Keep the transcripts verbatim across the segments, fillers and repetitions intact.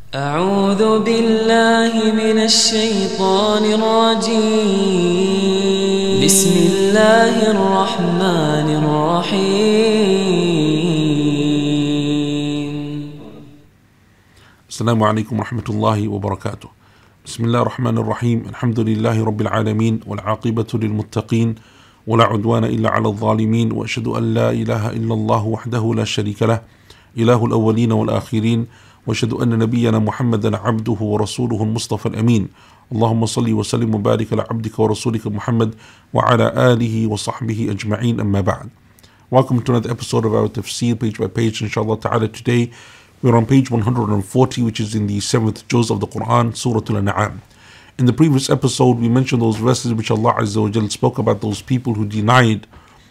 أعوذ بالله من الشيطان الرجيم بسم الله الرحمن الرحيم السلام عليكم ورحمة الله وبركاته. بسم الله الرحمن الرحيم. الحمد لله رب العالمين والعاقبة للمتقين ولا عدوان إلا على الظالمين، وأشهد أن لا إله إلا الله وحده لا شريك له إله الأولين والآخرين، وأشهد أن نبينا محمدا عبده ورسوله المصطفى الأمين. اللهم صل وسلم وبارك على عبدك ورسولك محمد وعلى آله وصحبه أجمعين. أما بعد. Welcome to another episode of our tafsir, page by page, inshallah ta'ala. Today we're on page one hundred forty, which is in the seventh juz of the Quran, Surah Al-An'am. In the previous episode, we mentioned those verses which Allah Azza wa Jal spoke about those people who denied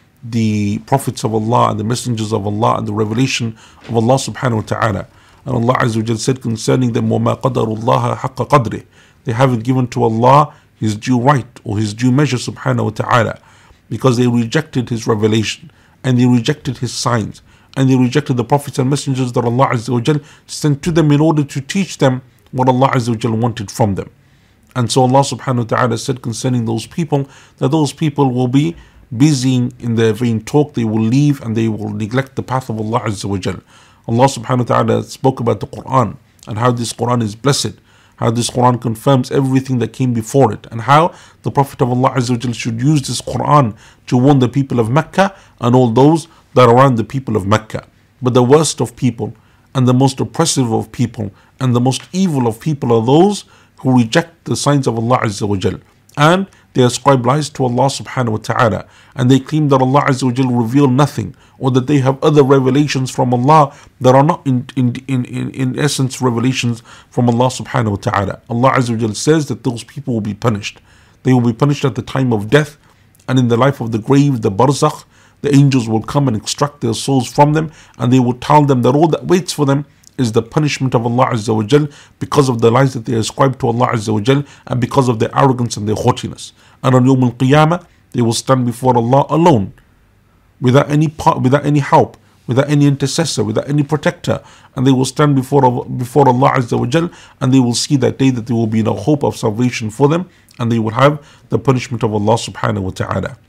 the prophets of Allah and the messengers of Allah and the revelation of Allah subhanahu wa ta'ala. And Allah Azza wa Jal said concerning them, وَمَا قَدَرُ اللَّهَ حَقَّ قَدْرِهِ. They haven't given to Allah His due right or His due measure subhanahu wa ta'ala, because they rejected His revelation and they rejected His signs and they rejected the prophets and messengers that Allah Azza wa Jal sent to them in order to teach them what Allah Azza wa Jal wanted from them. And so Allah subhanahu wa ta'ala said concerning those people that those people will be busy in their vain talk, they will leave and they will neglect the path of Allah Azza wa Jal. Allah subhanahu wa ta'ala spoke about the Quran and how this Quran is blessed, how this Quran confirms everything that came before it, and how the Prophet of Allah Azza wa Jal should use this Quran to warn the people of Mecca and all those that are around the people of Mecca. But the worst of people and the most oppressive of people and the most evil of people are those who reject the signs of Allah Azza wa Jal, and they ascribe lies to Allah subhanahu wa ta'ala, and they claim that Allah Azza wa Jal revealed nothing, or that they have other revelations from Allah that are not in, in, in, in, in essence revelations from Allah subhanahu wa ta'ala. Allah Azza wa Jal says that those people will be punished. They will be punished at the time of death, and in the life of the grave, the barzakh. The angels will come and extract their souls from them, and they will tell them that all that waits for them is the punishment of Allah Azza wa Jal because of the lies that they ascribe to Allah Azza wa Jal and because of their arrogance and their haughtiness. And on Yawm al-Qiyamah, they will stand before Allah alone, without any part, without any help, without any intercessor, without any protector, and they will stand before before Allah Azza wa Jal, and they will see that day that there will be no hope of salvation for them, and they will have the punishment of Allah subhanahu wa ta'ala.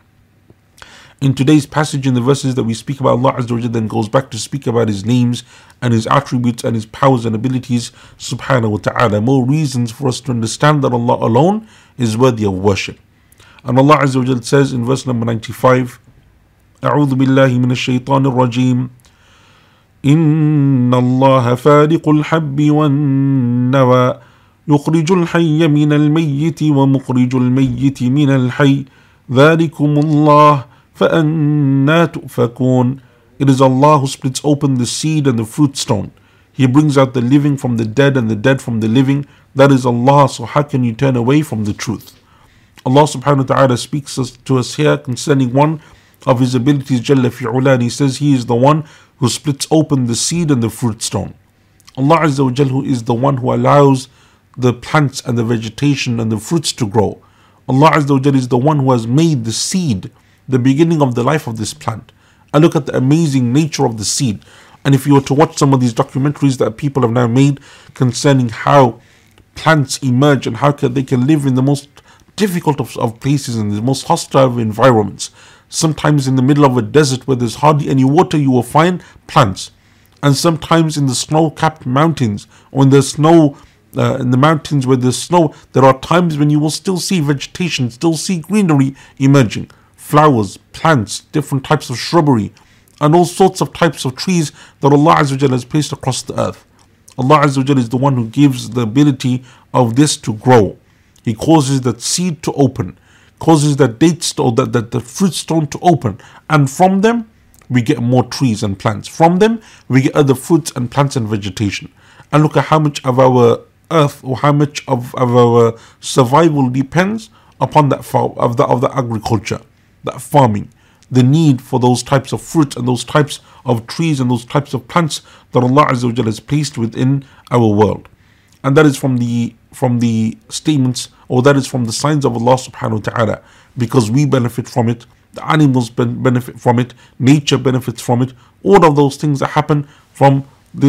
In today's passage, in the verses that we speak about, Allah Azza wa Jal then goes back to speak about His names and His attributes and His powers and abilities subhanahu wa ta'ala. More reasons for us to understand that Allah alone is worthy of worship. And Allah Azza wa Jal says in verse number ninety-five, أعوذ بالله من الشيطان الرجيم إن الله فارق الحب والنوى يخرج الحي من الميت ومخرج الميت من الحي ذلكم الله فَأَنَّا تُؤْفَكُونَ. It is Allah who splits open the seed and the fruit stone. He brings out the living from the dead and the dead from the living. That is Allah, so how can you turn away from the truth? Allah subhanahu wa ta'ala speaks to us here concerning one of His abilities, Jalla fi'ula, and He says He is the one who splits open the seed and the fruit stone. Allah Azza wa Jalla is the one who allows the plants and the vegetation and the fruits to grow. Allah Azza wa Jalla is the one who has made the seed the beginning of the life of this plant. And look at the amazing nature of the seed. And if you were to watch some of these documentaries that people have now made concerning how plants emerge and how can, they can live in the most difficult of, of places and the most hostile of environments. Sometimes in the middle of a desert where there's hardly any water, you will find plants. And sometimes in the snow-capped mountains or in the snow uh, in the mountains where there's snow, there are times when you will still see vegetation, still see greenery emerging. Flowers, plants, different types of shrubbery, and all sorts of types of trees that Allah Azza wa Jalla has placed across the earth. Allah Azza wa Jalla is the one who gives the ability of this to grow. He causes that seed to open, causes that dates to, or that, that the fruit stone to open, and from them we get more trees and plants. From them we get other fruits and plants and vegetation. And look at how much of our earth or how much of, of our survival depends upon that of the of the agriculture. That farming, the need for those types of fruits and those types of trees and those types of plants that Allah Azza wa Jalla has placed within our world. And that is from the from the statements, or that is from the signs of Allah subhanahu wa ta'ala, because we benefit from it, the animals benefit from it, nature benefits from it, all of those things that happen from this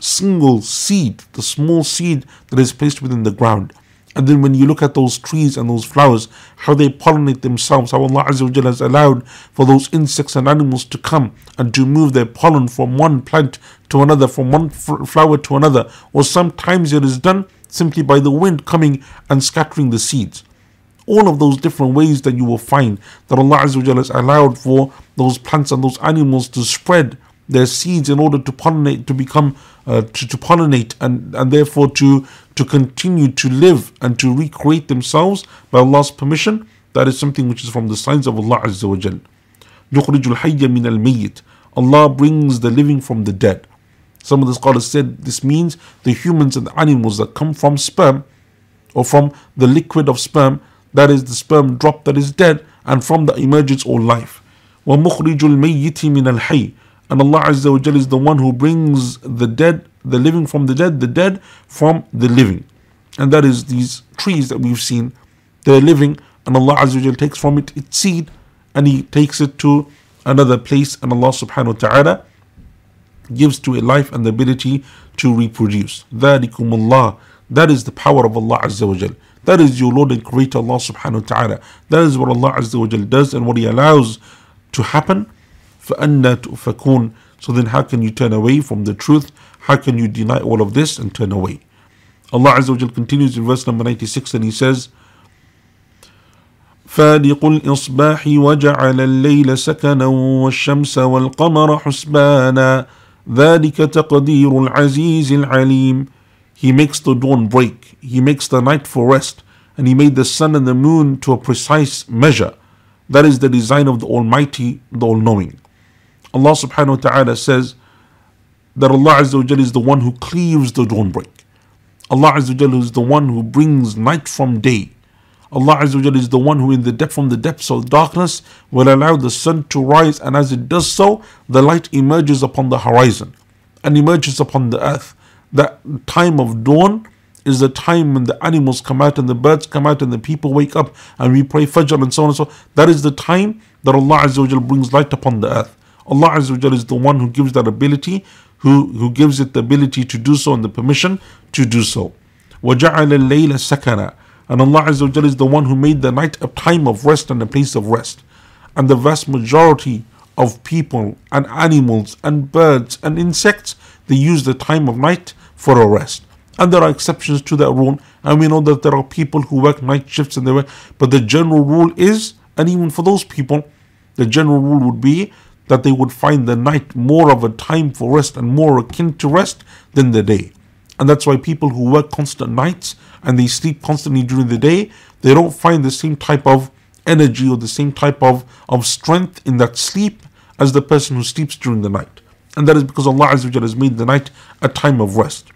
single seed, the small seed that is placed within the ground. And then when you look at those trees and those flowers, how they pollinate themselves, how Allah Azza wa Jalla has allowed for those insects and animals to come and to move their pollen from one plant to another, from one f- flower to another. Or sometimes it is done simply by the wind coming and scattering the seeds. All of those different ways that you will find that Allah Azza wa Jalla has allowed for those plants and those animals to spread their seeds in order to pollinate, to become, uh, to, to pollinate and, and therefore to, to continue to live and to recreate themselves by Allah's permission. That is something which is from the signs of Allah Azza wa Jal. يُخْرِجُ الْحَيَّ مِنَ الْمَيِّتِ. Allah brings the living from the dead. Some of the scholars said this means the humans and the animals that come from sperm or from the liquid of sperm, that is the sperm drop that is dead, and from that emerges all life. وَمُخْرِجُ الْمَيِّتِ مِنَ الْحَيِّ. And Allah Azza wa Jalla is the one who brings the dead, the living from the dead, the dead from the living. And that is these trees that we've seen. They're living, and Allah Azza wa Jalla takes from it its seed and He takes it to another place, and Allah subhanahu wa ta'ala gives to it life and the ability to reproduce. ذَلِكُمُ اللَّهِ. That is the power of Allah Azza wa Jalla. That is your Lord and Creator Allah subhanahu wa ta'ala. That is what Allah Azza wa Jalla does and what He allows to happen. فَأَنَّا تُؤْفَكُونَ. So then how can you turn away from the truth? How can you deny all of this and turn away? Allah Azza wa Jalla continues in verse number ninety-six, and He says, فَالِقُ الْإِصْبَاحِ وَجَعَلَ اللَّيْلَ سَكَنًا وَالشَّمْسَ وَالْقَمَرَ حُسْبَانًا ذَلِكَ تَقْدِيرُ الْعَزِيزِ الْعَلِيمِ. He makes the dawn break, He makes the night for rest, and He made the sun and the moon to a precise measure. That is the design of the Almighty, the All-Knowing. Allah subhanahu wa ta'ala says that Allah Azza wa Jalla is the one who cleaves the dawn break. Allah Azza wa Jalla is the one who brings night from day. Allah Azza wa Jalla is the one who in the depth from the depths of darkness will allow the sun to rise, and as it does so, the light emerges upon the horizon and emerges upon the earth. That time of dawn is the time when the animals come out and the birds come out and the people wake up and we pray Fajr and so on and so on. That is the time that Allah Azza wa Jalla brings light upon the earth. Allah Azza wa Jalla is the one who gives that ability, who, who gives it the ability to do so and the permission to do so. وَجَعَلَ اللَّيْلَ سَكَنًا. And Allah Azza wa Jalla is the one who made the night a time of rest and a place of rest. And the vast majority of people and animals and birds and insects, they use the time of night for a rest. And there are exceptions to that rule, and we know that there are people who work night shifts and they work, but the general rule is, and even for those people, the general rule would be that they would find the night more of a time for rest and more akin to rest than the day. And that's why people who work constant nights and they sleep constantly during the day, they don't find the same type of energy or the same type of, of strength in that sleep as the person who sleeps during the night. And that is because Allah Azza wa Jalla has made the night a time of rest.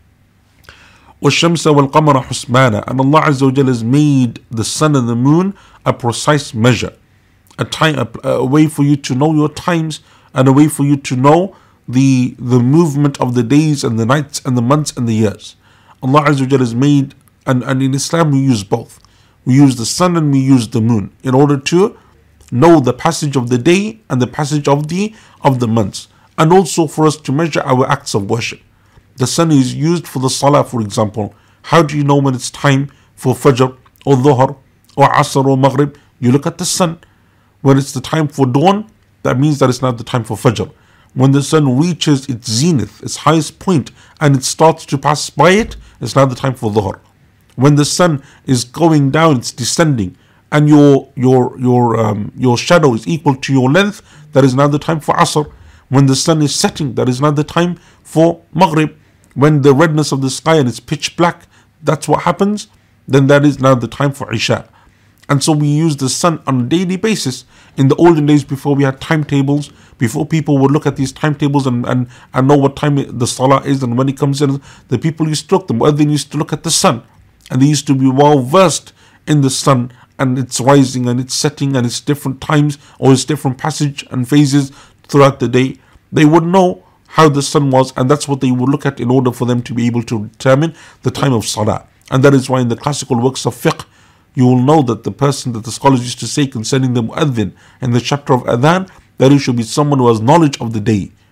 وَالشَّمْسَ وَالْقَمَرَ حُسْبَانًا. And Allah Azza wa Jalla has made the sun and the moon a precise measure. A time, a, a way for you to know your times, and a way for you to know the the movement of the days and the nights and the months and the years. Allah Azza wa Jalla has made, and, and in Islam we use both. We use the sun and we use the moon in order to know the passage of the day and the passage of the of the months, and also for us to measure our acts of worship. The sun is used for the salah, for example. How do you know when it's time for Fajr or Dhuhr or Asr or Maghrib? You look at the sun. When it's the time for dawn, that means that it's not the time for Fajr. When the sun reaches its zenith, its highest point, and it starts to pass by it, it's now the time for Dhuhr. When the sun is going down, it's descending, and your your your um, your shadow is equal to your length, that is now the time for Asr. When the sun is setting, that is now the time for Maghrib. When the redness of the sky and it's pitch black, that's what happens, then that is now the time for Isha. And so we use the sun on a daily basis. In the olden days, before we had timetables, before people would look at these timetables and, and, and know what time the salah is and when it comes in, the people used to look, the muezzin used to look at the sun. And they used to be well versed in the sun and its rising and its setting and its different times or its different passage and phases throughout the day. They would know how the sun was, and that's what they would look at in order for them to be able to determine the time of salah. And that is why in the classical works of fiqh, you will know that the person that the scholars used to say concerning the mu'adhin in the chapter of adhan, that he should be someone who has knowledge of the day,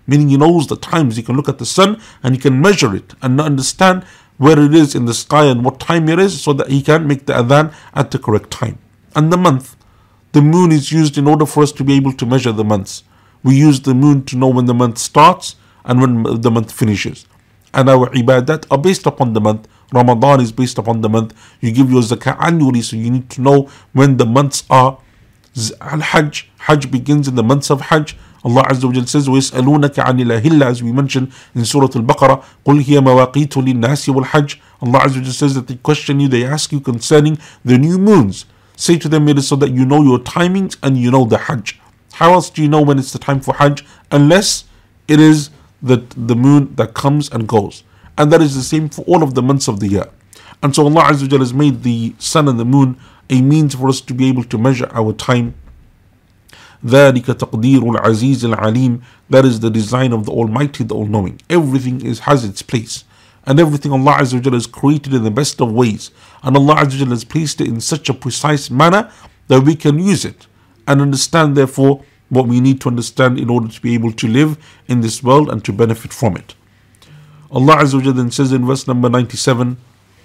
meaning he knows the times. He can look at the sun and he can measure it and understand where it is in the sky and what time it is, so that he can make the adhan at the correct time. And the month, the moon is used in order for us to be able to measure the months. We use the moon to know when the month starts and when the month finishes. And our ibadat are based upon the month. Ramadan is based upon the month. You give your zakah annually, so you need to know when the months are. Al-Hajj, Hajj begins in the months of Hajj. Allah Azza wa Jal says, وَيَسْأَلُونَكَ عَنِ الْأَهِلَّةِ, as we mentioned in Surah Al-Baqarah, قُلْ هِيَ مَوَاقِيتُ لِلنَّاسِ وَالْحَجِّ. Allah Azza wa Jal says that they question you, they ask you concerning the new moons. Say to them, it is so that you know your timings and you know the Hajj. How else do you know when it's the time for Hajj? Unless it is the, the moon that comes and goes. And that is the same for all of the months of the year. And so Allah Azza wa Jal has made the sun and the moon a means for us to be able to measure our time. ذَلِكَ تَقْدِيرُ الْعَزِيزِ الْعَلِيمِ. That is the design of the Almighty, the All-Knowing. Everything is, has its place. And everything Allah Azza wa Jal has created in the best of ways. And Allah Azza wa Jal has placed it in such a precise manner that we can use it and understand, therefore, what we need to understand in order to be able to live in this world and to benefit from it. Allah Azza wa Jal then says in verse number ninety-seven,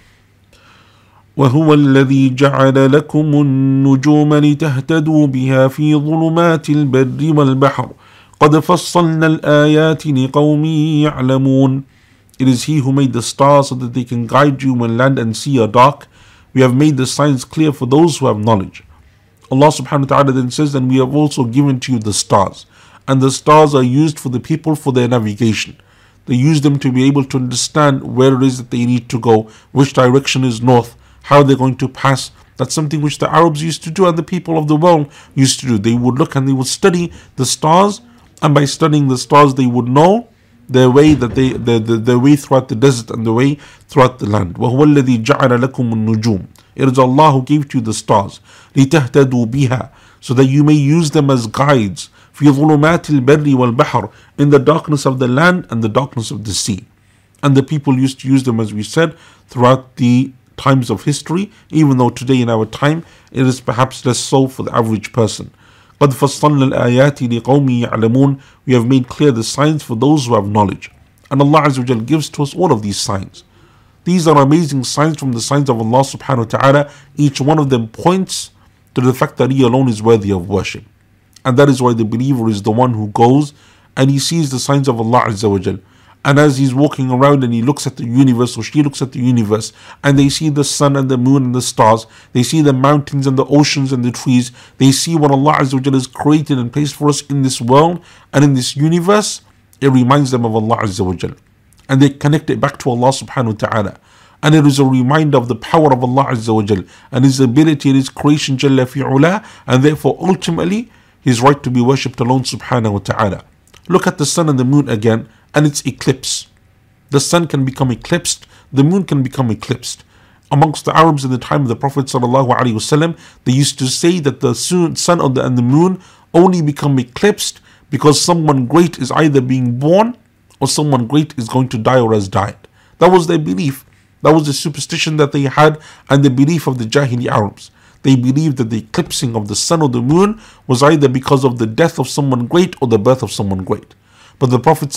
وَهُوَ الَّذِي جَعَلَ لَكُمُ النُّجُومَ لِتَهْتَدُوا بِهَا فِي ظُلُمَاتِ الْبَرِّ وَالْبَحْرِ قَدْ فَصَّلْنَا الْآيَاتِ لِقَوْمٍ يَعْلَمُونَ. It is He who made the stars so that they can guide you when land and sea are dark. We have made the signs clear for those who have knowledge. Allah subhanahu wa ta'ala then says, and we have also given to you the stars. And the stars are used for the people for their navigation. They use them to be able to understand where it is that they need to go, which direction is north, how they're going to pass. That's something which the Arabs used to do and the people of the world used to do. They would look and they would study the stars, and by studying the stars they would know their way, that they their, their, their way throughout the desert and the way throughout the land. وَهُوَ الَّذِي جَعَلَ لَكُمُ النُّجُومِ. It is Allah who gave to you the stars, لِتَهْتَدُوا بِهَا, so that you may use them as guides, فِي ظُلُمَاتِ الْبَرِّ وَالْبَحْرِ, in the darkness of the land and the darkness of the sea. And the people used to use them, as we said, throughout the times of history, even though today in our time it is perhaps less so for the average person. قَدْ فَصَّلْنَا الْآيَاتِ لِقَوْمٍ يَعْلَمُونَ. We have made clear the signs for those who have knowledge. And Allah Azza wa Jal gives to us all of these signs. These are amazing signs from the signs of Allah subhanahu wa ta'ala. Each one of them points to the fact that He alone is worthy of worship. And that is why the believer is the one who goes and he sees the signs of Allah Azza wa Jal. And as he's walking around and he looks at the universe, or she looks at the universe, and they see the sun and the moon and the stars, they see the mountains and the oceans and the trees, they see what Allah Azza wa Jal has created and placed for us in this world and in this universe, it reminds them of Allah Azza wa Jal. And they connect it back to Allah subhanahu wa ta'ala. And it is a reminder of the power of Allah Azza wa Jal and His ability and His creation Jalla fi'ula, and therefore ultimately His right to be worshipped alone subhanahu wa ta'ala. Look at the sun and the moon again, and its eclipse. The sun can become eclipsed, the moon can become eclipsed. Amongst the Arabs in the time of the Prophet sallallahu alaihi wasallam, they used to say that the sun and the moon only become eclipsed because someone great is either being born or someone great is going to die or has died. That was their belief. That was the superstition that they had and the belief of the Jahili Arabs. They believed that the eclipsing of the sun or the moon was either because of the death of someone great or the birth of someone great. But the Prophet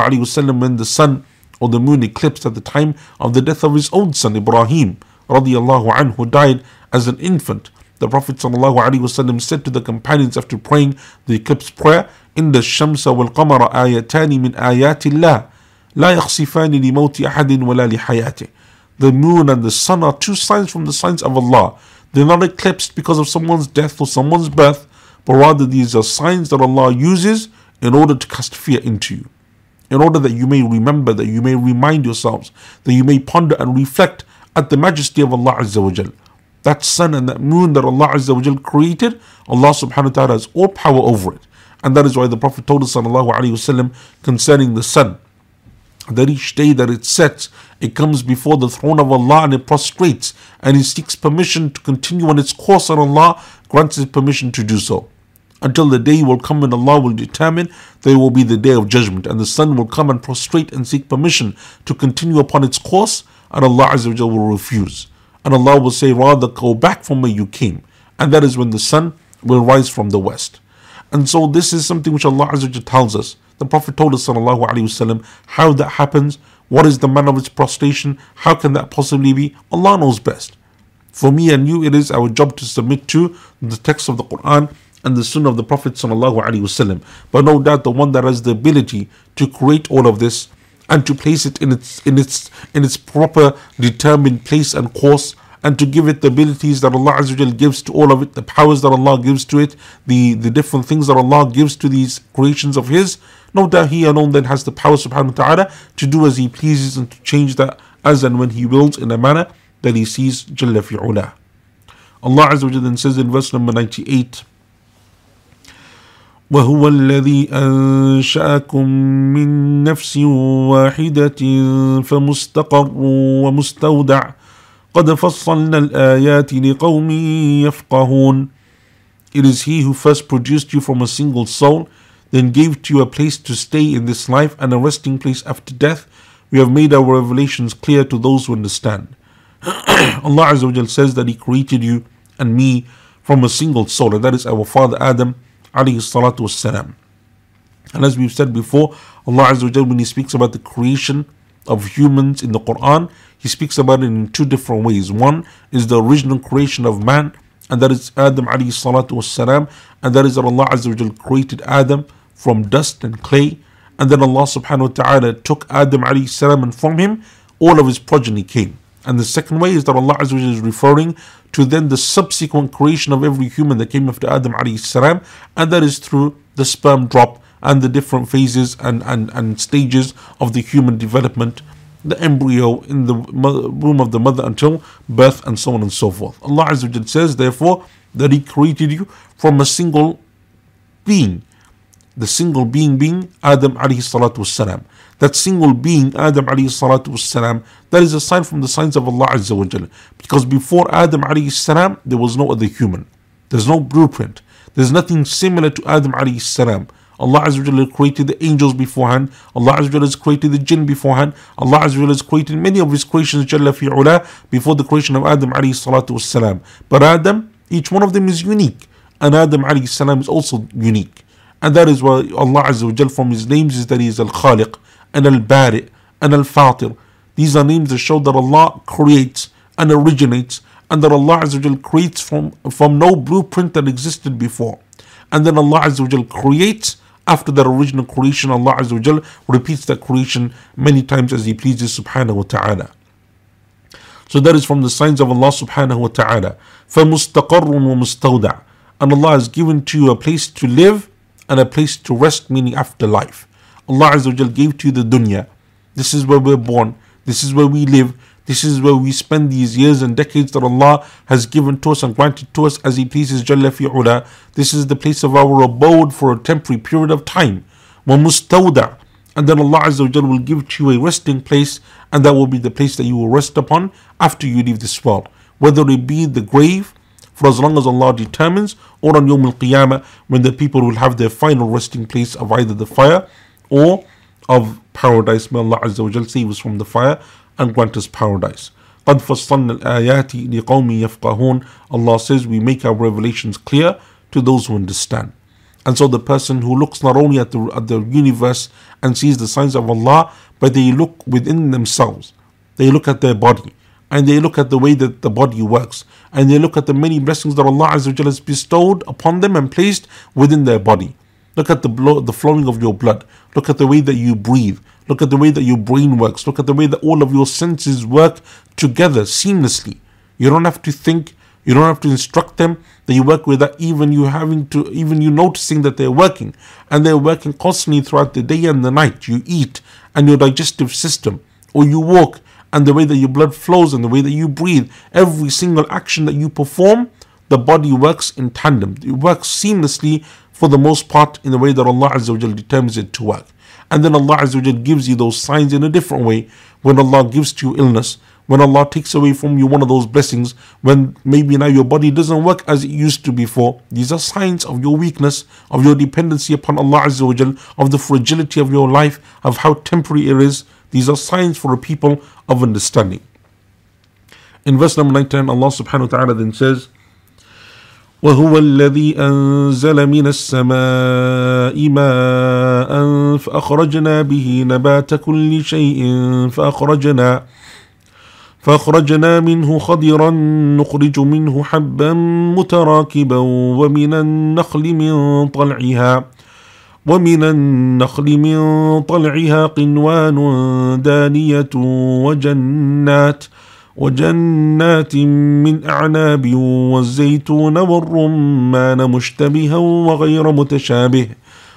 ﷺ, when the sun or the moon eclipsed at the time of the death of his own son Ibrahim radiallahu anhu, who died as an infant, the Prophet ﷺ said to the companions after praying the eclipse prayer, إِنَّ الشَّمْسَ وَالْقَمَرَ آيَتَانِ مِنْ آيَاتِ اللَّهِ لَا يَخْصِفَانِ لِمَوْتِ أَحَدٍ وَلَا لِحَيَاتِهِ. The moon and the sun are two signs from the signs of Allah. They're not eclipsed because of someone's death or someone's birth, but rather these are signs that Allah uses in order to cast fear into you, in order that you may remember, that you may remind yourselves, that you may ponder and reflect at the majesty of Allah Azza wa Jal. That sun and that moon that Allah Azza wa Jal created, Allah subhanahu wa ta'ala has all power over it. And that is why the Prophet told us sallallahu alayhi wasallam concerning the sun, that each day that it sets, it comes before the throne of Allah and it prostrates and it seeks permission to continue on its course, and Allah grants it permission to do so. Until the day will come when Allah will determine there will be the day of judgment, and the sun will come and prostrate and seek permission to continue upon its course, and Allah Azza wa Jal will refuse. And Allah will say, rather go back from where you came. And that is when the sun will rise from the west. And so this is something which Allah Azza wa Jal tells us, The Prophet told us sallallahu alaihi wasallam how that happens, what is the manner of its prostration, how can that possibly be? Allah knows best. For me and you, it is our job to submit to the text of the Quran and the Sunnah of the Prophet sallallahu alaihi wasallam. But no doubt the one that has the ability to create all of this and to place it in its in its in its proper determined place and course, and to give it the abilities that Allah Azza wa Jal gives to all of it, the powers that Allah gives to it, the, the different things that Allah gives to these creations of His. No doubt He alone then has the power subhanahu wa ta'ala to do as He pleases and to change that as and when He wills in a manner that He sees Jalla fi'ula. Allah Azza wa Jal then says in verse number ninety-eight, وهو الذي أنشأكم من نفس واحدة فمستقر ومستودع قد فصلنا الآيات لقوم يفقهون. It is He who first produced you from a single soul, then gave to you a place to stay in this life and a resting place after death. We have made our revelations clear to those who understand. Allah Azza wa Jal says that He created you and me from a single soul, and that is our father Adam alayhi salatu wassalam. And as we've said before, Allah Azza wa Jal, when He speaks about the creation of humans in the Quran, He speaks about it in two different ways. One is the original creation of man, and that is Adam alayhi salatu wassalam, and that is that Allah Azza wa Jal created Adam from dust and clay, and then Allah subhanahu wa ta'ala took Adam alayhi salam, and from him all of his progeny came. And the second way is that Allah Azza wa Jal is referring to then the subsequent creation of every human that came after Adam alayhi salam, and that is through the sperm drop and the different phases and, and, and stages of the human development, the embryo in the womb of the mother until birth, and so on and so forth. Allah Azza wa Jal says therefore that He created you from a single being, the single being being Adam alayhi salatu wassalam. That single being Adam alayhi salatu wassalam, that is a sign from the signs of Allah Azza wa Jal, because before Adam alayhi salam there was no other human, there's no blueprint, there's nothing similar to Adam alayhi salam. Allah Azza wa Jal created the angels beforehand, Allah Azza wa Jal has created the jinn beforehand, Allah Azza wa Jal has created many of His creations Jalla fi'ula before the creation of Adam alayhi salatu wassalam. But Adam, each one of them is unique, and Adam alayhi salam is also unique. And that is why Allah Azza wa Jal, from His names is that He is Al-Khaliq and Al-Bari and Al-Fatir. These are names that show that Allah creates and originates, and that Allah Azza wa Jal creates from, from no blueprint that existed before. And then Allah Azza wa Jal creates after that original creation. Allah Azza wa Jal repeats that creation many times as He pleases subhanahu wa ta'ala. So that is from the signs of Allah subhanahu wa ta'ala. فَمُسْتَقَرٌ وَمُسْتَوْدَعٌ. And Allah has given to you a place to live and a place to rest, meaning after life. Allah Azza wa Jal gave to you the dunya. This is where we're born, this is where we live, this is where we spend these years and decades that Allah has given to us and granted to us as He pleases Jalla fi'ula. This is the place of our abode for a temporary period of time. وَمُسْتَوْدَعٌ. And then Allah Azza wa Jal will give to you a resting place, and that will be the place that you will rest upon after you leave this world, whether it be the grave for as long as Allah determines, or on Yawm al-Qiyamah, when the people will have their final resting place of either the fire or of paradise. May Allah Azza wa Jal save us from the fire and grant us paradise. قَدْ فَصَّلْنَا الْآيَاتِ لِقَوْمٍ يَفْقَهُونَ. Allah says we make our revelations clear to those who understand. And so the person who looks not only at the, at the universe and sees the signs of Allah, but they look within themselves, they look at their body, and they look at the way that the body works, and they look at the many blessings that Allah Azza wa Jal has bestowed upon them and placed within their body. Look at the blow, the flowing of your blood. Look at the way that you breathe. Look at the way that your brain works. Look at the way that all of your senses work together seamlessly. You don't have to think, you don't have to instruct them, that you work without even you having to, even you noticing that they're working. And they're working constantly throughout the day and the night. You eat, and your digestive system, or you walk, and the way that your blood flows and the way that you breathe, every single action that you perform, the body works in tandem. It works seamlessly for the most part in the way that Allah Azza wa Jal determines it to work. And then Allah Azza wa Jal gives you those signs in a different way. When Allah gives to you illness, when Allah takes away from you one of those blessings, when maybe now your body doesn't work as it used to before, these are signs of your weakness, of your dependency upon Allah Azza wa Jal, of the fragility of your life, of how temporary it is. These are signs for a people of understanding. In verse number nineteen, Allah subhanahu wa ta'ala then says, وهو الذي أنزل من السماء ماء فأخرجنا به نبات كل شيء فأخرجنا فأخرجنا منه خضرا نخرج منه حبا متراكبا ومن النخل من طلعها ومن النخل من طلعها قنوان دانية وجنات وجنات من أعناب والزيتون والرمان مشتبها وغير متشابه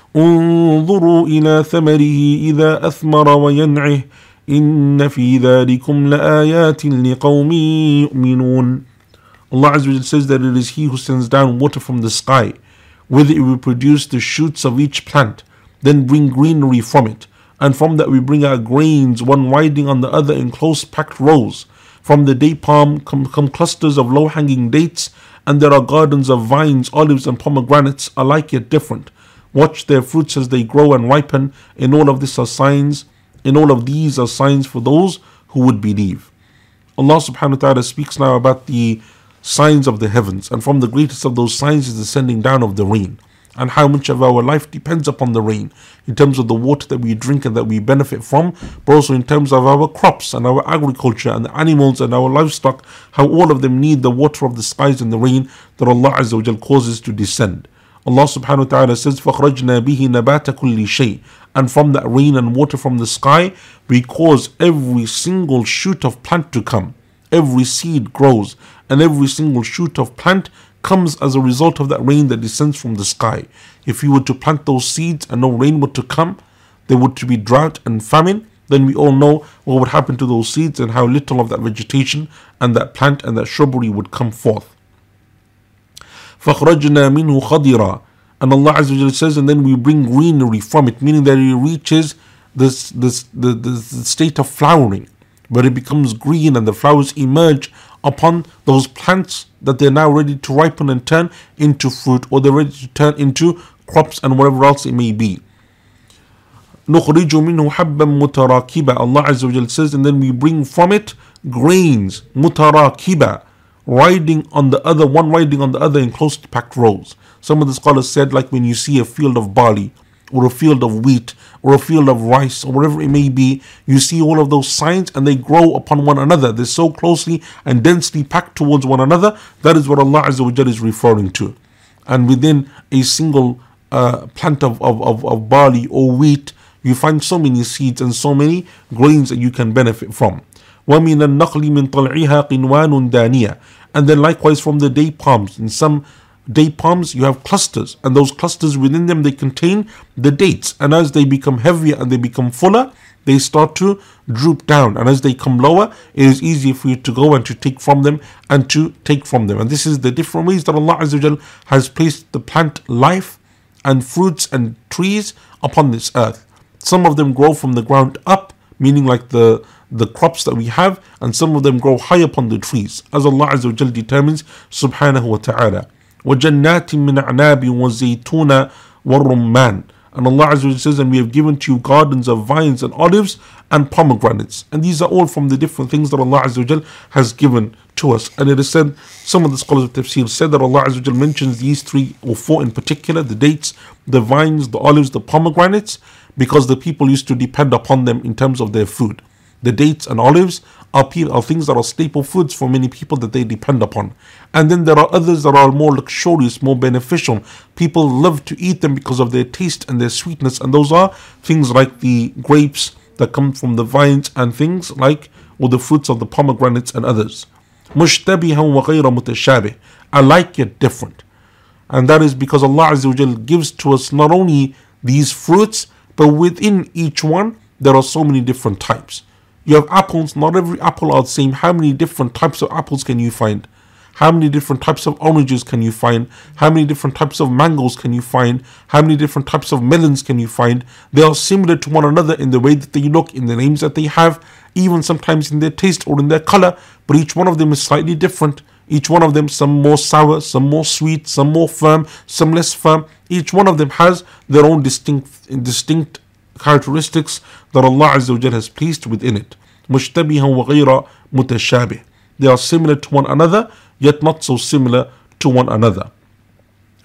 انظروا إلى ثمره إذا أثمر وينعه إن في ذلكم لآيات لقوم يؤمنون. Allah Azza wa Jalla says that it is He who sends down water from the sky, with it we produce the shoots of each plant, then bring greenery from it, and from that we bring out grains, one riding on the other in close packed rows. From the date palm come, come clusters of low-hanging dates, and there are gardens of vines, olives and pomegranates, alike yet different. Watch their fruits as they grow and ripen. In all of this are signs. In all of these are signs for those who would believe. Allah subhanahu wa ta'ala speaks now about the signs of the heavens, and from the greatest of those signs is the sending down of the rain, and how much of our life depends upon the rain, in terms of the water that we drink and that we benefit from, but also in terms of our crops and our agriculture and the animals and our livestock, how all of them need the water of the skies and the rain that Allah Azza wa Jal causes to descend. Allah subhanahu wa ta'ala says, فَخْرَجْنَا بِهِ نَبَاتَ كُلِّ شَيْءٍ, and from that rain and water from the sky, we cause every single shoot of plant to come. Every seed grows, and every single shoot of plant comes as a result of that rain that descends from the sky. If you were to plant those seeds and no rain were to come, there would to be drought and famine, then we all know what would happen to those seeds and how little of that vegetation and that plant and that shrubbery would come forth. فَخْرَجْنَا مِنْهُ خَضِرًا, and Allah Azza wa Jalla says, and then we bring greenery from it, meaning that it reaches this, this, the, the, the state of flowering, where it becomes green and the flowers emerge upon those plants that they're now ready to ripen and turn into fruit, or they're ready to turn into crops and whatever else it may be. نُخْرِجُ مِنْهُ حَبًّا مُتَرَاكِبًا, Allah Azza wa Jalla says, and then we bring from it grains, مُتَرَاكِبًا, riding on the other, one riding on the other in close packed rows. Some of the scholars said, like when you see a field of barley, or a field of wheat, or a field of rice, or whatever it may be, you see all of those signs and they grow upon one another. They're so closely and densely packed towards one another. That is what Allah Azza wa Jalla is referring to. And within a single uh, plant of, of, of, of barley or wheat, you find so many seeds and so many grains that you can benefit from. وَمِنَ النَّخْلِ مِنْ طَلْعِهَا قِنْوَانٌ دَانِيَةٌ, and then likewise from the date palms. In some date palms you have clusters, and those clusters within them, they contain the dates, and as they become heavier and they become fuller, they start to droop down, and as they come lower, it is easier for you to go and to take from them and to take from them. And this is the different ways that Allah Azza wa Jal has placed the plant life and fruits and trees upon this earth. Some of them grow from the ground up, meaning like the the crops that we have, and some of them grow high upon the trees, as Allah Azza wa Jal determines subhanahu wa ta'ala. وَجَنَّاتٍ مِّنْ أَعْنَابٍ وَالزَّيْتُونَ وَالرُّمَّانِ, and Allah Azza wa Jal says, and we have given to you gardens of vines and olives and pomegranates. And these are all from the different things that Allah Azza wa Jal has given to us. And it is said, some of the scholars of tafsir said that Allah Azza wa Jal mentions these three or four in particular, the dates, the vines, the olives, the pomegranates, because the people used to depend upon them in terms of their food. The dates and olives are, are things that are staple foods for many people that they depend upon. And then there are others that are more luxurious, more beneficial. People love to eat them because of their taste and their sweetness. And those are things like the grapes that come from the vines, and things like, or the fruits of the pomegranates and others. مُشْتَبِهًا وَغَيْرَ مُتَشَابِهٍ, alike yet different. And that is because Allah Azza wa Jal gives to us not only these fruits, but within each one there are so many different types. You have apples, not every apple are the same. How many different types of apples can you find? How many different types of oranges can you find? How many different types of mangoes can you find? How many different types of melons can you find? They are similar to one another in the way that they look, in the names that they have, even sometimes in their taste or in their color, but each one of them is slightly different. Each one of them, some more sour, some more sweet, some more firm, some less firm. Each one of them has their own distinct, distinct characteristics that Allah Azza wa Jal has placed within it. مُشْتَبِهًا وَغَيْرَ مُتَشَابِهٍ, they are similar to one another, yet not so similar to one another.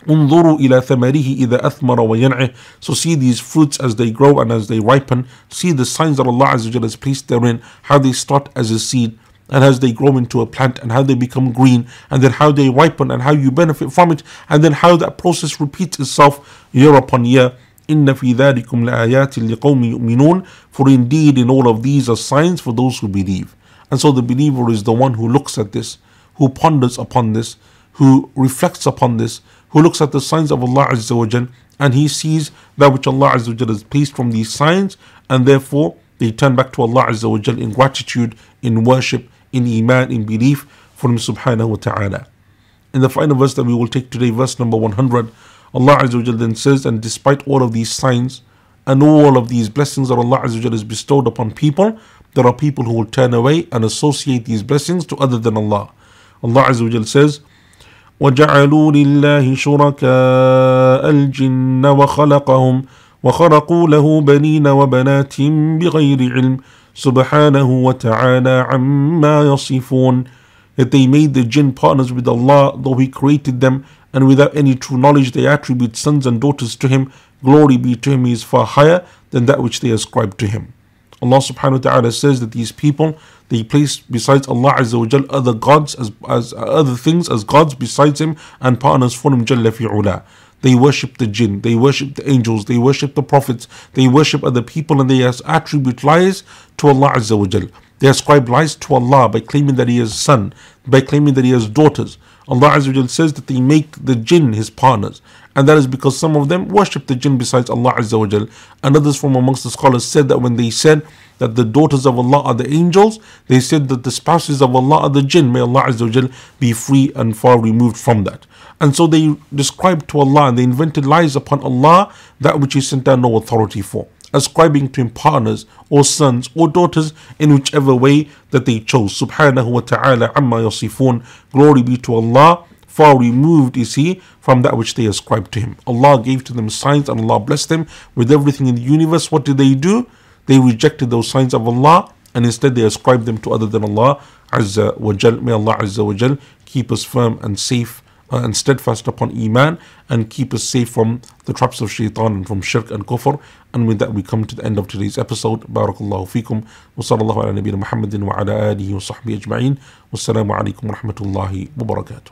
انظروا إلى ثمره إذا أثمر وينعه. So see these fruits as they grow and as they ripen. See the signs that Allah Azza wa Jalla has placed therein, how they start as a seed and as they grow into a plant and how they become green and then how they ripen and how you benefit from it and then how that process repeats itself year upon year. إِنَّ فِي ذَلِكُمْ لَآيَاتٍ لِقَوْمٍ يُؤْمِنُونَ. For indeed in all of these are signs for those who believe. And so the believer is the one who looks at this, who ponders upon this, who reflects upon this, who looks at the signs of Allah Azza wa Jal, and he sees that which Allah Azza wa Jal has placed from these signs, and therefore they turn back to Allah Azza wa Jal in gratitude, in worship, in iman, in belief for Him subhanahu wa ta'ala. In the final verse that we will take today, verse number one hundred, Allah Azza wa Jal then says, and despite all of these signs and all of these blessings that Allah Azza wa Jal has bestowed upon people, there are people who will turn away and associate these blessings to other than Allah. Allah Azza wa Jal says, وَجَعَلُوا لِلَّهِ شُرَكَاءَ الْجِنَّ وَخَلَقَهُمْ وَخَرَقُوا لَهُ بَنِينَ وَبَنَاتٍ بِغَيْرِ عِلْمٍ سُبْحَانَهُ وَتَعَالَى عَمَّا يَصِفُونَ. That they made the jinn partners with Allah, though He created them, and without any true knowledge they attribute sons and daughters to Him. Glory be to Him, He is far higher than that which they ascribe to Him. Allah subhanahu wa ta'ala says that these people, they place besides Allah Azza wa Jal other gods, as, as uh, other things as gods besides Him and partners for Him Jalla fi'ula. They worship the jinn, they worship the angels, they worship the prophets, they worship other people, and they attribute lies to Allah Azza wa Jal. They ascribe lies to Allah by claiming that He has son, by claiming that He has daughters. Allah Azza wa Jal says that they make the jinn His partners, and that is because some of them worship the jinn besides Allah Azza wa Jal. And others from amongst the scholars said that when they said that the daughters of Allah are the angels, they said that the spouses of Allah are the jinn. May Allah Azza wa Jal be free and far removed from that. And so they described to Allah and they invented lies upon Allah that which He sent down no authority for, ascribing to Him partners or sons or daughters in whichever way that they chose. Subhanahu wa ta'ala amma yasifun. Glory be to Allah, far removed is He from that which they ascribe to Him. Allah gave to them signs and Allah blessed them with everything in the universe. What did they do? They rejected those signs of Allah and instead they ascribed them to other than Allah Azza wa Jal. May Allah Azza wa Jal keep us firm and safe and steadfast upon Iman, and keep us safe from the traps of shaitan and from shirk and kufr. And with that we come to the end of today's episode. Barakallahu feekum wa sallallahu ala nabiyyina Muhammadin wa ala alihi wa sahbihi ajma'in. Wassalamu alaikum wa rahmatullahi wa barakatuh.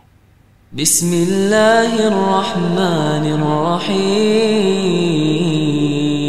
بسم الله الرحمن الرحيم